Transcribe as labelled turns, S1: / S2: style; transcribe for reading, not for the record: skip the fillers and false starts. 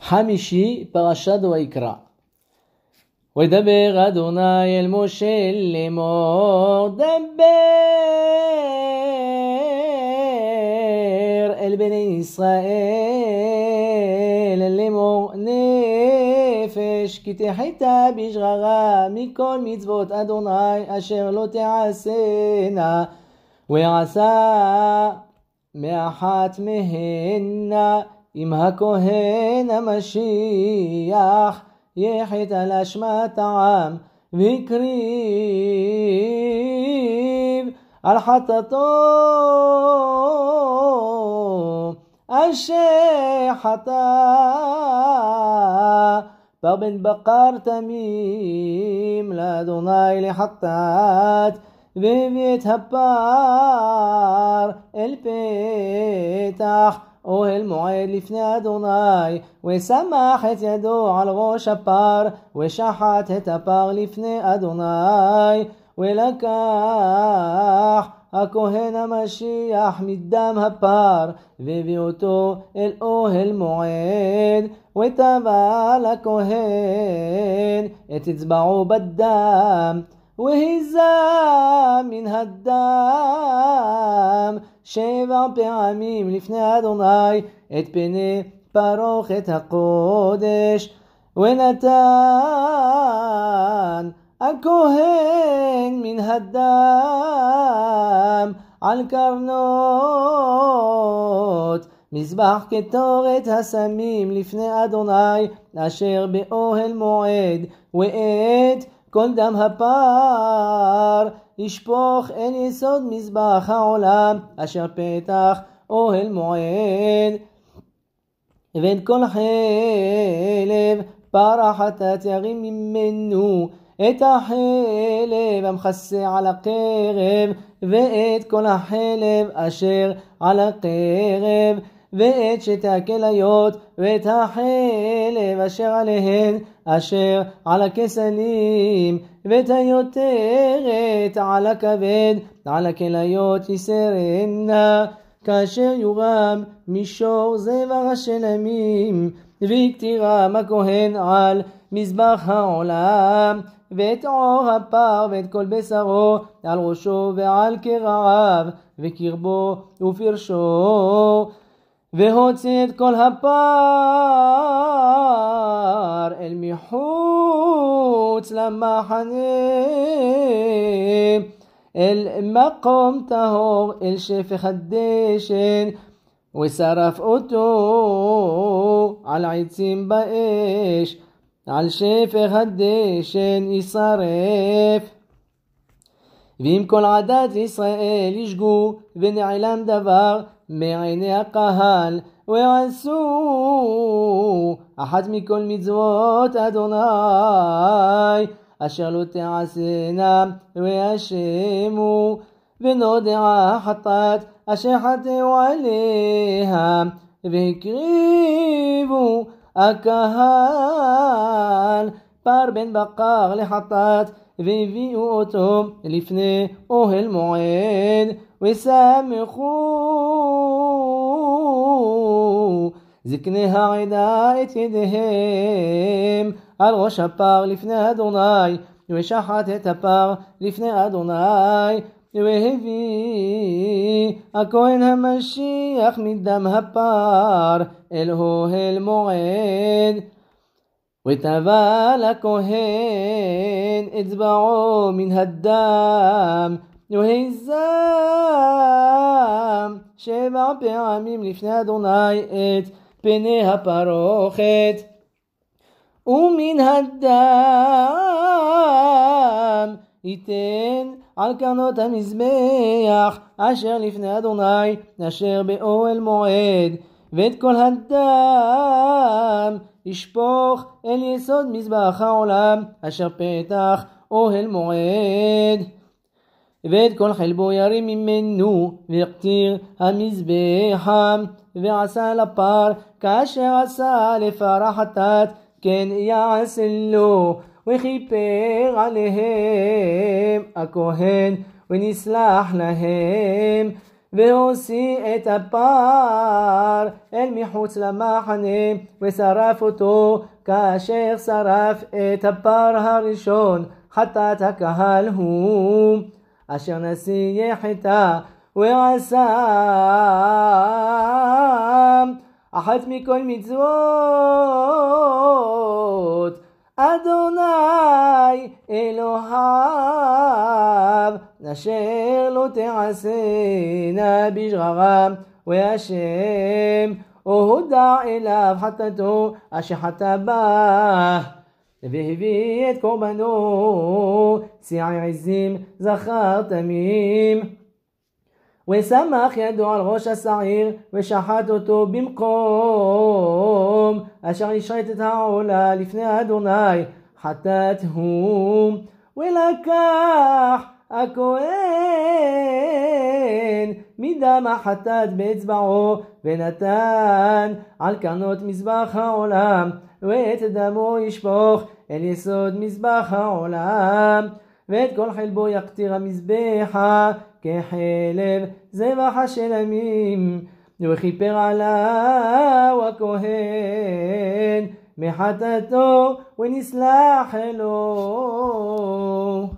S1: חמישי, פרשת ויקרא. וידבר אדוני אל משה לאמור, דבר אל בני ישראל לאמור, נפש כי תחתה בשררה מכל מצוות אדוני אשר לא תעשנה, ועשה מאחת מהנה עם הכהן המשיח יחת על אשמת העם, והקריב על חטאתו אשר חטא פר בן בקר תמים לאדוני לחטאת, והביא את הפר אל פתח אוהל מועד לפני אדוני, ושמח את ידו על ראש הפר, ושחט את הפר לפני אדוני, ולקח הכהן המשיח מדם הפר, והביא אותו אל אוהל מועד, וטבל הכהן את אצבעו בדם, והיזה מן הדם 7 פעמים לפני אדוני את פני פרוכת הקודש, ונתן הכהן מן הדם על קרנות מזבח קטורת הסמים לפני אדוני אשר באוהל מועד, ואת כל דם הפר ישפוך אל יסוד מזבח העולם אשר פתח אוהל מועד, ואת כל חלב פר החטאת ירים ממנו את החלב המכסה על הקרב, ואת כל החלב אשר על הקרב, ואת שתי הכליות, ואת החלב אשר עליהן אשר על הכסלים, ואת היותרת על הכבד על הכליות יסרנה, כאשר יורם מישור זבח השלמים, ויקטירם הכהן על מזבח העולם, ואת עור הפר ואת כל בשרו על ראשו ועל קרעיו וקרבו ופרשו, והוציא את כל הפר אל מחוץ למחנה אל מקום טהור אל שפך הדשן, ושרף אותו על עצים באש, על שפך הדשן ישרף. ואם כל עדת ישראל ישגו ונעלם דבר מעיני הקהל, ועשו אחת מכל מצוות אדוני אשר לא תעשנה, והשמו ונודעה חטאת אשר חטאו עליה, והקריבו הקהל פר בן בקר לחטאת, והביאו אותו לפני אוהל מועד, וסמכו זקני העדה את ידיהם על ראש הפר לפני אדוני, ושחט את הפר לפני אדוני, והביא הכהן המשיח מדם הפר אל אוהל מועד, וטבל הכהן אצבעו מן הדם, והיזה 7 פעמים לפני אדוני את פני הפרוכת, ומן הדם ייתן על קרנות המזבח אשר לפני אדוני אשר באוהל מועד, ואת כל הדם ישפוך אל יסוד מזבח העולם אשר פתח אוהל מועד, ואת כל חלבו ירים ממנו, ויקטיר המזבח, ועשה לפר כאשר עשה לפר החטאת כן יעשה לו, וכיפר עליהם הכהן ונסלח להם, והוציא את הפר אל מחוץ למחנה ושרף אותו כאשר שרף את הפר הראשון. חטאת הקהל הוא אשר נשיא יחטא ועשה אחת מכל מצוות אדוני אלוהיו אשר לא תעשינה בשגגה, והשם הודע אליו חטאתו אשר חטא בה, והביא את קורבנו שעיר עזים זכר תמים, ושמח ידו על ראש השעיר ושחט אותו במקום אשר השחית את העולה לפני אדוני. חטאת הוא, ולקח הכהן מדם החטאת באצבעו ונתן על קרנות מזבח העולם, ואת דמו ישפוך אל יסוד מזבח העולם, ואת כל חלבו יקטיר המזבחה כחלב זבח השלמים, וכיפר עליו הכהן מחטאתו ונסלח לו.